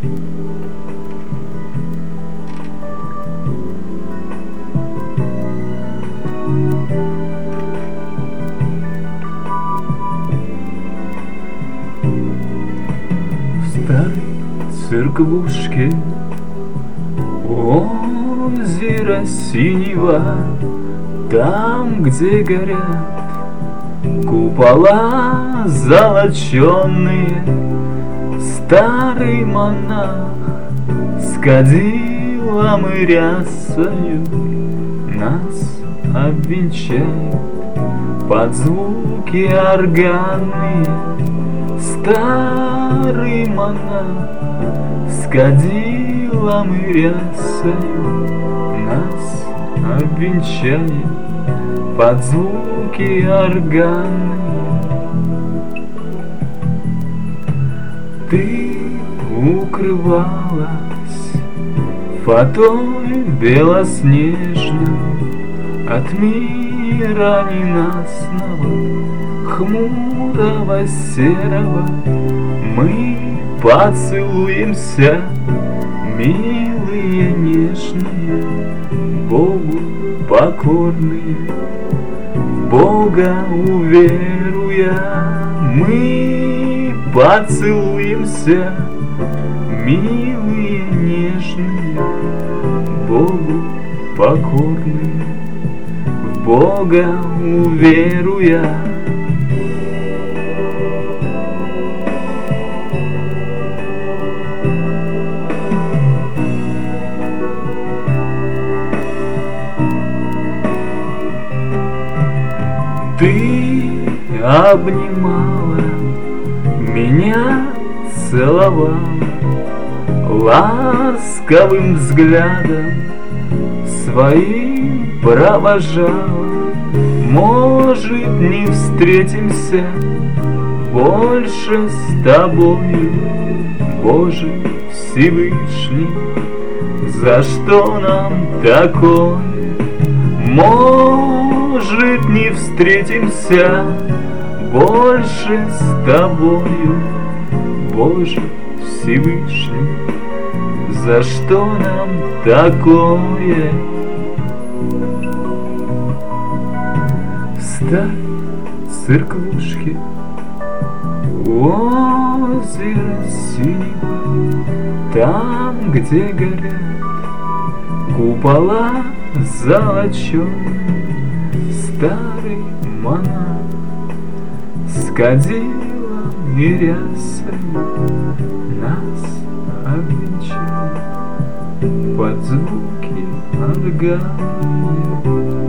старой церквушке озеро синего, там, где горят купола золоченые, старый монах с кадилом и рясою нас обвенчает под звуки органные. Старый монах с кадилом и рясою нас обвенчает под звуки органные. Ты укрывалась фатой белоснежной от мира ненастного, хмурого, серого. Мы поцелуемся, милые, нежные, Богу покорные, в Бога уверуя. Мы поцелуемся, милые, нежные, Богу покорные, в Бога уверуя. Ты обнимала меня, целовала ласковым взглядом, своим провожала. Может, не встретимся больше с тобою, Боже Всевышний, за что нам такое? Может, не встретимся больше с тобою, Боже Всевышний, за что нам такое? В старой церквушке озеро синего, там, где горят купола золоченые, старый монах с кадилом и рясою нас обвенчал под звуки органные.